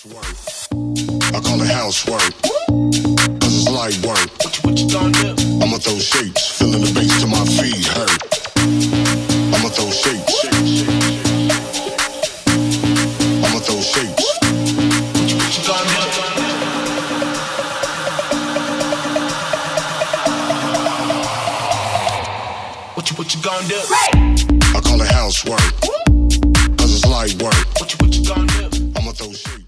I call it housework, cause it's light work. What you gonna do? I'ma throw shapes, feeling the bass till my feet hurt. I'ma throw shapes. I'ma throw shapes. What you gonna do? What you gonna do? I call it housework, cause it's light work. What you gonna do? I'ma throw shapes.